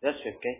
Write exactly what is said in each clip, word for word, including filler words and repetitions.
دست بكي.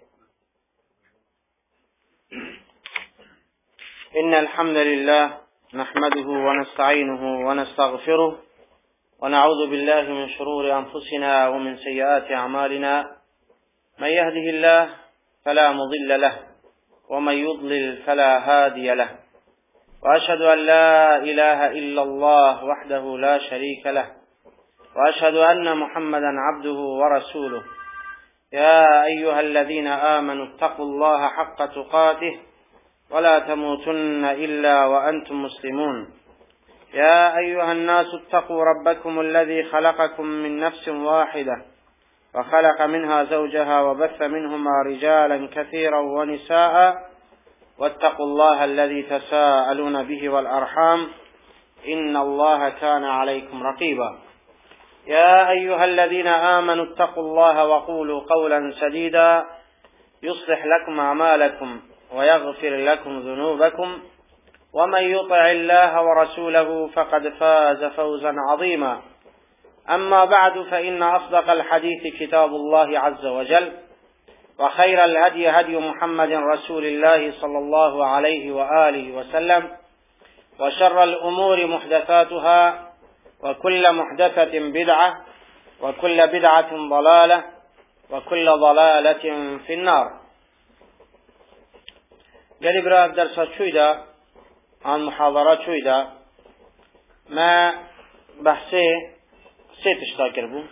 إن الحمد لله نحمده ونستعينه ونستغفره ونعوذ بالله من شرور أنفسنا ومن سيئات أعمالنا. من يهده الله فلا مضل له ومن يضلل فلا هادي له، وأشهد أن لا إله إلا الله وحده لا شريك له، وأشهد أن محمدا عبده ورسوله. يا أيها الذين آمنوا اتقوا الله حق تقاته ولا تموتن إلا وأنتم مسلمون. يا أيها الناس اتقوا ربكم الذي خلقكم من نفس واحدة وخلق منها زوجها وبث منهما رجالا كثيرا ونساء، واتقوا الله الذي تساءلون به والأرحام إن الله كان عليكم رقيبا. يا أيها الذين آمنوا اتقوا الله وقولوا قولا سديدا يصلح لكم أعمالكم ويغفر لكم ذنوبكم، ومن يطع الله ورسوله فقد فاز فوزا عظيما. أما بعد، فإن أصدق الحديث كتاب الله عز وجل، وخير الهدي هدي محمد رسول الله صلى الله عليه وآله وسلم، وشر الأمور محدثاتها، وكل محدثة بدعة، وكل بدعة ضلالة، وكل ضلالة في النار. قال برا درس شويدا عن محاضرات شويدا ما بحثي سيت اشتاكر بو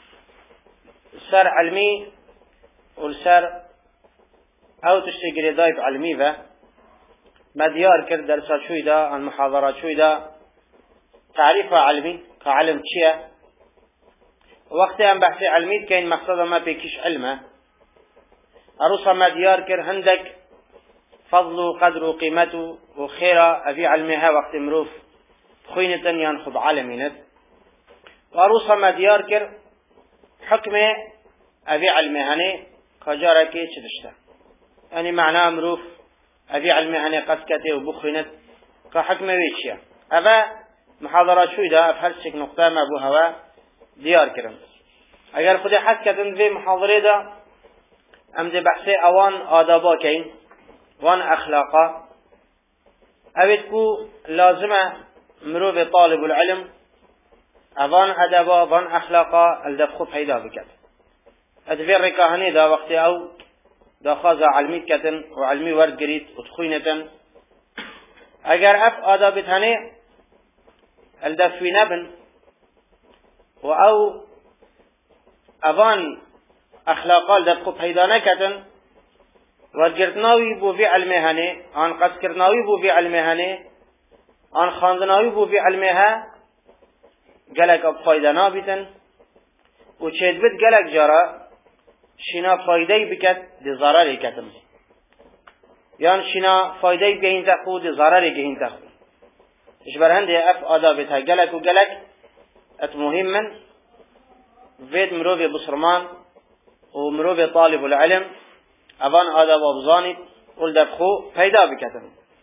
سر علمي والسر او تشتغل دايب علمي و ما ديار كر درس شويدا عن محاضرات شويدا تعريف علمي كعلم تشيا وقت ان بحثي علمي كاين مقصد ما بيكيش علمه اروسا ما ديار كر هندك فضل قدر قيمته وخيرا أبي علمها وقت مروف خوينة ينخض عالمينت، وأروسا ما ديار كر حكمة أبي علمهاني كجارة كي تشتشتا، يعني معناه مروف أبي علمهاني قسكته وبخوينت كحكمة ويتشيا. أبا محاضرة شوي دا أفهرسك نقطة ما أبو هوا ديار كرم. أجر خدي حسكتن في محاضرة دا أمد بحثي أوان آدابا كين وان اخلاقا اویدکو لازمه مروف طالب العلم اوان ادبا وان اخلاقا الدفخو پیدا بکد. ادویر رکاهنی دا وقتی او دا خازا علمی کتن و علمی ورد گرید و تخوینتن اگر اف آدابت هنی الدفوی نبن و او اوان اخلاقا الدفخو پیدا نکتن ورگردناوی بو فی علمه هنه، آن قصکردناوی بو فی علمه هنه، آن خواندناوی بو فی علمه ها گلک اب فایده نابیتن و چید بید گلک جارا شینا فایده بکد دی ضرری کتم یان شینا فایده بگهین تخو دی ضرری گهین تخو اشبر هنده اف آدابت ها گلک و گلک ات مهم من وید مروف بصرمان و مروف طالب العلم اوان آداب ابزانید والدفخو پیدا بکتن.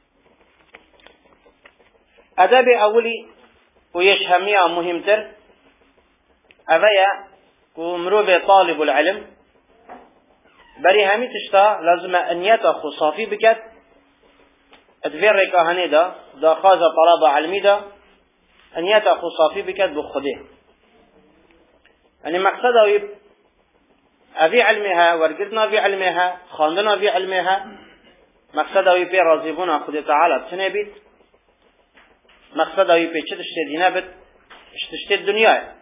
ادب اولی و یشهمی مهمتر اویا و مروف طالب العلم بری همی تشتا لازم انیت خو صافی بکت ادویر رکاهنی دا دا خاز طلاب علمی دا انیت خو صافی بکت بخوده. یعنی مقصد اوی أبي علمها ورقدنا في علمها خاندنا في علمها مقصد أوي بي راضيبونا خد تعالى بتنبيت مقصد أوي بي تشتشت دينابت تشتشت الدنيا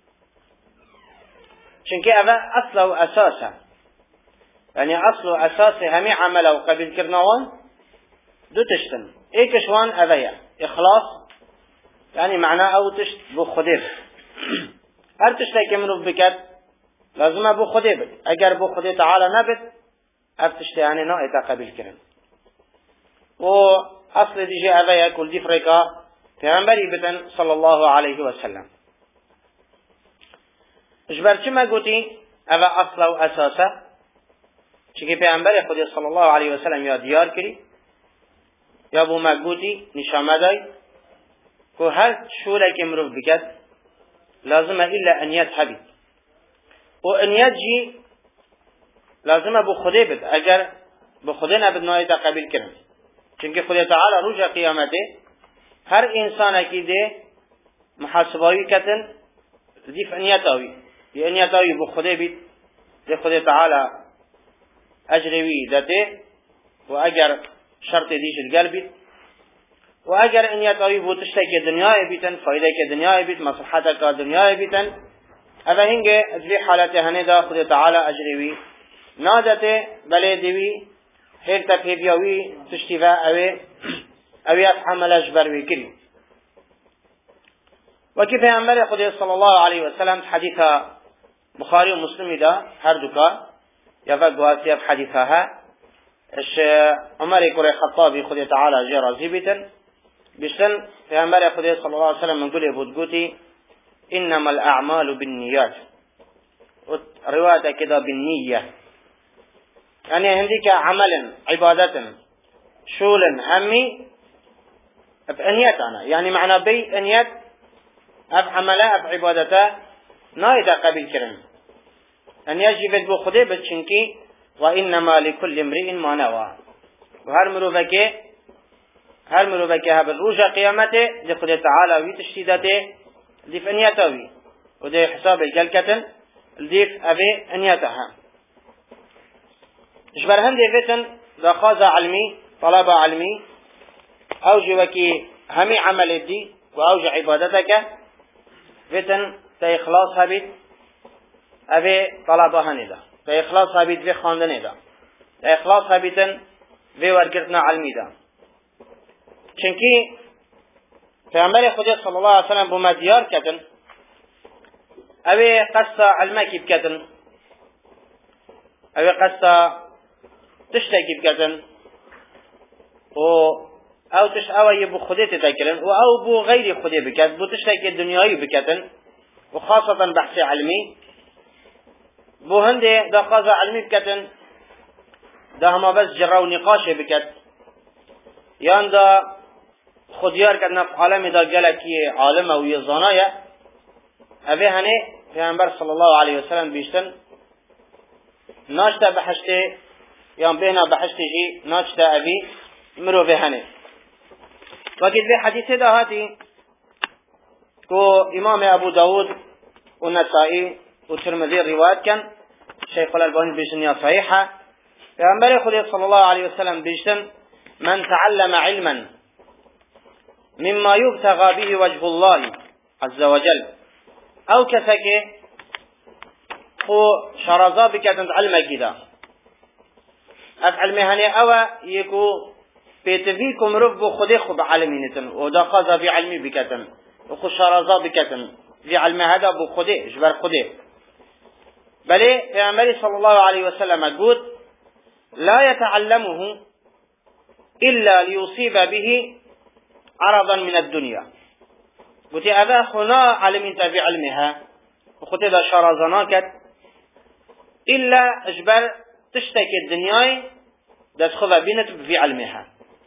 چونك أبا أصله وأساسه يعني أصله وأساسه همي عمله وقبل كرنوان دو تشتن إيكشوان أبايا إخلاص يعني معناه أو تشت بخدير هل تشتكي منه بكت لازم ابو خودی بد اگر ابو خودی تعالی نبد افتشت یعنی نه اتقابل کرن و اصل دیجی اوه کل دی فرقا پیغمبری بدن صلی الله علیه و سلم اجبر چه ما گوتی اوه اصل و اساسه چه پیغمبر خودی صلی الله علیه و سلم یا دیار کری یا بو ما گوتی نشامه دای که هر شوره که مروف بکد لازم الا انیت حبید و انیت جی لازم بو خدا بد اگر بو خدا نبد نایت قبیل کرن چونکه خدا تعالی روز قیامته هر انسان اکیده محاسبایی کتن ذیف انیتاوی دی انیتاوی بو خدا بید دی خدا تعالی اجروی دته و اگر شرط دیش الگل بید و اگر انیتاوی بو تشتک دنیای بیتن فایده که دنیای بیت مصلحت که دنیای بیتن اما هنگه از بی حالت هنه دا خدا تعالی اجروی نادته بله دیوی هر تفهیبیاوی تشتیفا اوی اوی از حملش بروی کری وكي پیغمبر خدا صلی الله علیه و سلم حدیث بخاری و مسلمی دا هر دوکا یا فقواسی اب حدیثها ها اش عمر کره خطابی خدا تعالی جی راضی بیتن بشتن پیغمبر خدا صلی الله علیه و سلم من قول بود قوتي انما الاعمال بالنيات رواية كده بالنية يعني عندك عمل عبادة شولا همي بأنيات أنا يعني معنى بي أنيات أب عملا أب عبادته نايدا قبل كرم أن يجب بو خده بچنكي وإنما لكل امرئ ما نوى وهر مروفك هر مروفك هب الروج قيامته لخده تعالى ويتشتيدته لديف أنياته وده حساب الجلكة لديف أبي أنياتها جبر هندي فتن دخاز علمي طلب علمي أوجه وكي همي عمل الدي وأوجه عبادتك فتن تإخلاص هبت أبي طلبها ندا تإخلاص هبت في خاندن دا تإخلاص هبتن في ورقتنا علمي دا چنكي پیغمبر خدا صلى الله عليه وسلم بما ديار كتن أبي قصة علمك بكتن أبي قصة تشتكي بكتن و او تش او يبو خده تتكلم و او بو غير خده بكت بو تشتكي الدنياي بكتن وخاصة بحث علمي بو هنده دا خاصة علمي بكتن دا هما بس جرى ونقاش بكت يان دا خديار كتنا في عالم دا قلقي عالم او يزانايا ابي هنه پیغمبر صلى الله عليه وسلم بيشتن ناشتا بحشته يان بينا بحشته جي ناشتا ابي مرو بهنه وقت في حديث ده هاتي كو امام ابو داود والنسائي والترمذي الروايات كان شيخ الألباني بيجن صحيحة پیغمبر خدا صلى الله عليه وسلم بيجن من تعلم علما مما يبتغى به وجه الله عز وجل او كسك خو شرزا بكتن علم كده افعل مهنه او يكو بيتفيكم رب خدي خب علمينتن ودا قضى بعلمي بكتن وخو شرزا بكتن في علم هذا بو خدي جبر خدي بل پیغمبر صلى الله عليه وسلم قال لا يتعلمه الا ليصيب به عرضا من الدنيا قلت هذا خنا علمين في علمها وخدي ذا شرزناكت الا اجبر تشتكي الدنيا دخل بينت في علمها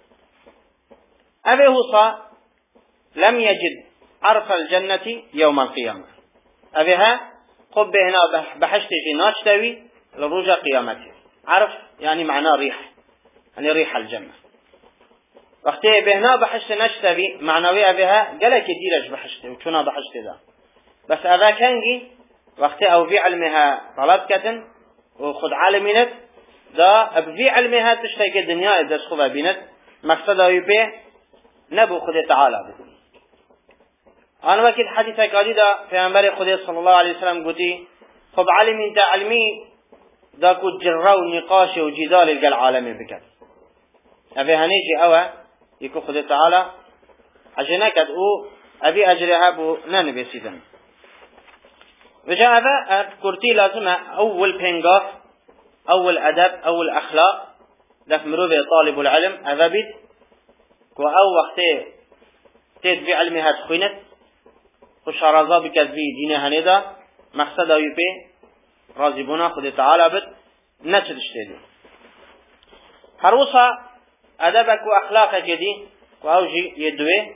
أبي هو لم يجد عرف الجنة يوم القيامة أبيها قب هنا بحشت جناش تاوي لرجع قيامته عرف يعني معناه ريح يعني ريح الجنة وقتها بهنا بحشت نشتوي معنوي أبيها قالك ديرش بحشت وشنا بحشت ذا بس أبا كانجي وقتها أو في علمها طلب كتن وخد عالمينت دا ابي علمها تشتكي الدنيا اذا تخذها بينت مقصده يبه نبو خدا تعالى انا وقت حديثك قال دا پیغمبر خدا صلى الله عليه وسلم قلتي خب علم انت علمي دا كو جرى ونقاش وجدال القل عالمي بك ابي هنيجي اوا يكو خدا تعالى عشانك او ابي اجرها بو ننبي سيدن وجاء ابا كرتي لازم اول بينغاف أول أدب أول أخلاق دف مروفي طالب العلم أذبت وأو وقته تيت في علمها تخينت وشارزا بكذبي دينها ندا مقصده يبي رازبنا خد تعالى بت نشد اشتدي هروسا أدبك وأخلاقك دي وأوجي يدوي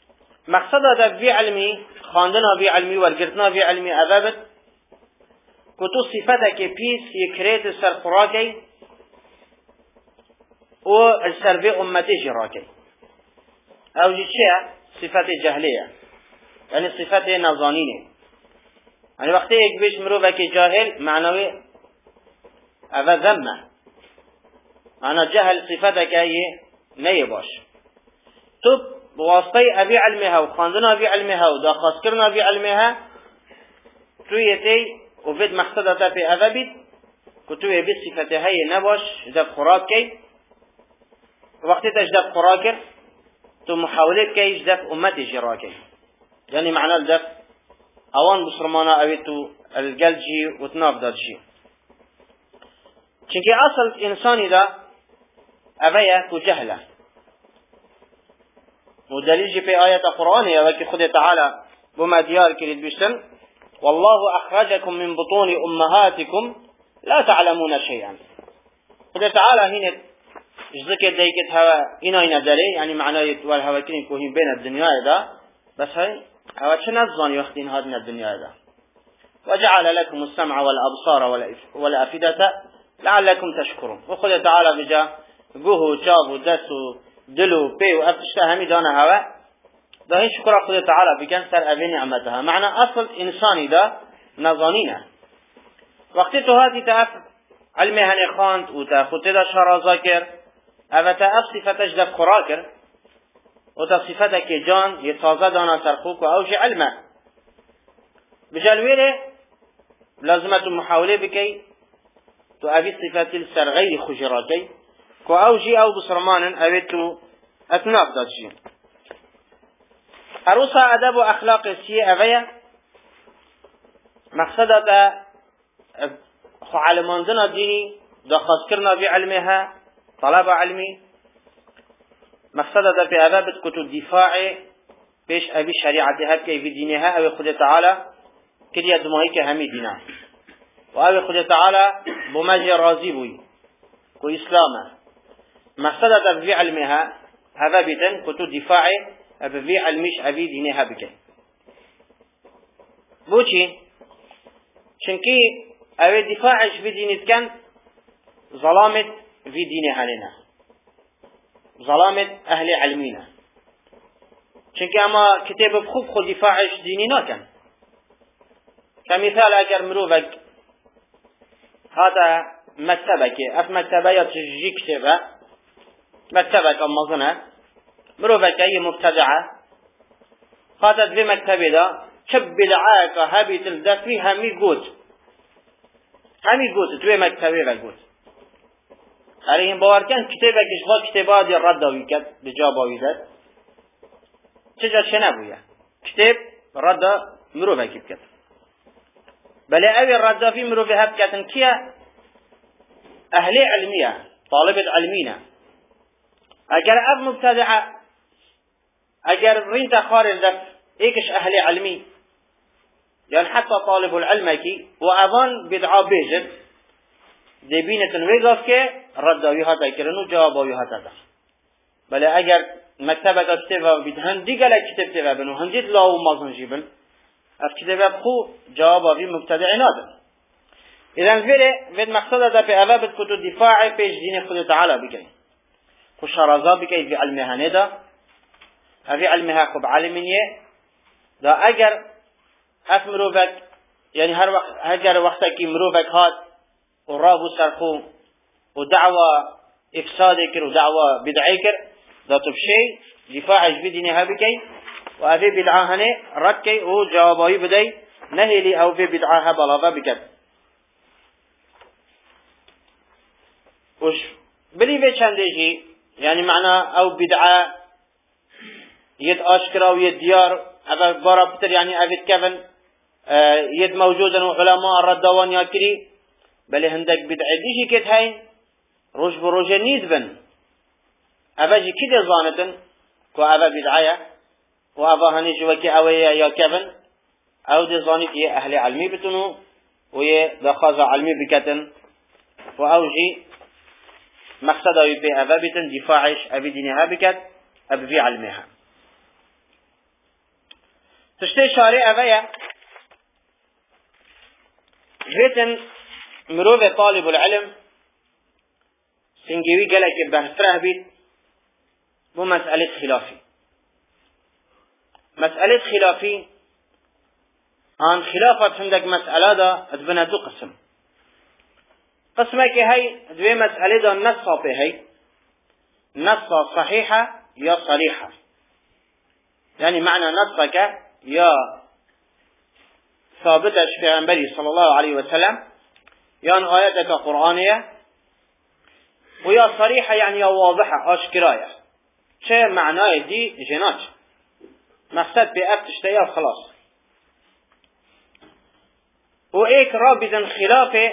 مقصده دف في علمي خاندنا في علمي ورقرتنا في علمي أذبت كتو صفتك بيس يكريت سر قراكي و السر أمتي جراكي أو جيشيا صفات جهلية يعني صفات نظانينه يعني وقتی یک بیش مروفه که جاهل معنوی اوه ذمه معنی جهل صفته که نیه باش تو بواسطه اوی علمها و خاندن اوی علمها و داخواست کرن اوی علمها توی تی و فید مقصدتا پی اوه بید که توی بید صفته های نباش جدب خوراک کی وقتی تا جدب خوراک کر تو محاولت کی جدب امتی جرا کی یعنی معنی جدب اوان بسرمانا اویتو الگلجی و تناف دادشی چونکه اصل انسانی دا اویا کو جهله و دلیل جی پی آیت قرآنی اوکی خود تعالی بما دیار کرید بشتن والله اخرجكم من بطون امهاتكم لا تعلمون شيئا خود تعالی هینه ذکر دیگه هوا اینا اینا داره یعنی معنای وال هوا کنین که بین الدنیا دا بس های هوا چه نزانی وقتی اینها دین الدنیا دا وجعل لكم السمع والابصار والافئده لعلكم تشكرون وخود تعالی بجا گوه و چاو و دست و دل و پی و افتشته همی دانه هوا دا این شکر خود تعالی بکن سر اوی نعمتها معنی اصل انسانی دا نزانینه وقتی تو هاتی تا علمه هنی خواند و تا خود دا شرازا کر او تا اف صفتش دا خورا کر و تا صفته که جان یه تازه دانا سرخوک و اوش علمه بجلویره لازمت محاوله بکی تو اوی صفتی سر غیر خجرا کی که اوشی او بسرمانن اوی تو اتناف دادشی اروسا ادب و اخلاق سیه اوی مقصده تا خو علماندنا دینی دا خاص کرنا بی علمها طلب علمی مقصده تا پی اوی بد کتو دفاع پیش اوی شریعتی هر که اوی دینها اوی خود تعالی کلیه دماغی که همی دینا و اوی خود تعالی بمجی راضی بوی کو اسلامه مقصده تا بی علمها هذا بيتن كتو دفاع أبي علمش أبي دينها بك بوشي شنكي أبي دفاعش في دينت كان ظلامت في دينها لنا ظلامت أهل علمينا شنكي أما كتاب بخوف خو دفاعش ديننا كان كمثال أجر مروفك هذا مكتبك أف مكتبة يتجي كتابة مكتبك أما ظنه مروفك أي مبتدعة خاطت في مكتبه دا شب دعاك هبي تلدك فيه همي قوت همي قوت توي مكتبه قوت عليهم باور كان كتابك إشغال كتابات دي الرد ويكت بجابة ويدت تجد شنبوية كتاب رد مروفك بكت بل أوي الرد في مروفها بكتن كيا أهل علمية طالبة علمينا اگر اب مبتدعه اگر رينت خارج دف ايكش اهل علمي يعني حتى طالب العلم كي وأظن بدعا بيجد دي بينة ويقف كي ردوي هاتا يكرنو جوابوي هاتا دا بل اگر مكتبك كتبه بدهن دي قلق كتبته بنو هنجد لاو مازن جيبن اف كتبه بخو جوابوي مبتدع نادم اذن فيري فيد مقصده دا في اوابت كتو دفاعي بيش دين خود تعالى بكي خوش رازا بکید في علمها ندا في علمها خب علمینیه دا اگر اف مروفک یعنی هر وقت اگر وقتا کی مروفک هات و رابو سرخو و دعوة افساد کر و دعوة بدعی کر دا تو بشی دفاعش بدینها بکی و اوی بدعاهنه رد کی و جوابایی بدی نهیلی او في بدعاها بلاغا بکد وش بلی به چنده جی يعني معنى او بدعة يد اشكرا ويد ديار اگر بارا بتر يعني ابد كفن يد موجودا وعلماء الردوان ياكري بل هندك بدعة ديشي كت هاي روش بروجه نيد بن اباجي كده ظانتن كو ابا بدعة و ابا هنيش وكي اويا يا كفن او دي ظانت يه اهل علمي بتنو ويه دخاز علمي بكتن و اوجي مقصده يبي أبابتن دفاعش أبي دينها بكت أبي في علمها تشتي شارع أبايا جيتن مروف طالب العلم سنجيوي قالك بهتره بيت بو مسألة خلافي مسألة خلافي عن خلافة عندك مسألة دا ادبنا دو قسم قسمك هاي دوي مسألة دا نصا في هاي نصا صحيحة يا صريحة يعني معنى نصك يا ثابتة في عنبري صلى الله عليه وسلم يعني آياتك قرآنية ويا صريحة يعني يا واضحة أشكراية شيء معناه دي جنات مقصد بأب تشتيا خلاص وإيك رابطا خلافه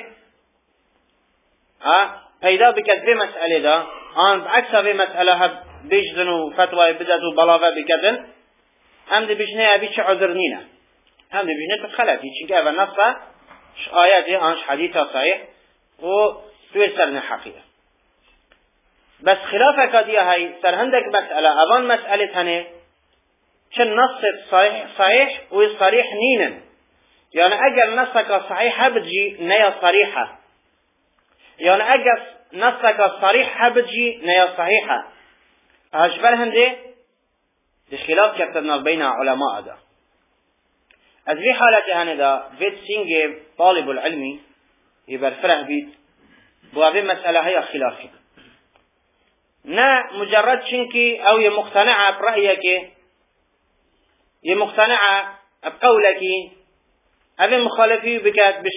ها پیدا بکد به مسئله دا آن عکس به مسئله ها بیجدن و فتوای بدد و بلاغه بکدن هم دی بیجنه ابی چه عذر نینه هم دی بیجنه تخلطی چونکه اول نصفه آیاتی آنش حدیث صحیح و توی سرن حقیقه بس خلافه کدیه های سر هندک مسئله اوان مسئله تنه چه نص صحیح صحیح و صریح نینن يعني اگر نصك صحيح بتجي نيا صريحة يعني اگر نصك صريح بتجي نيا صحيحة هشبال هندي دي خلاف كتبنا بين علماء دا از في حالة هندا فيت سينجي طالب العلمي يبر فرح بيت بوابي مسألة هي خلافي نا مجرد شنكي او يمقتنع برأيك يمقتنع بقولك هذا مخالفي بكات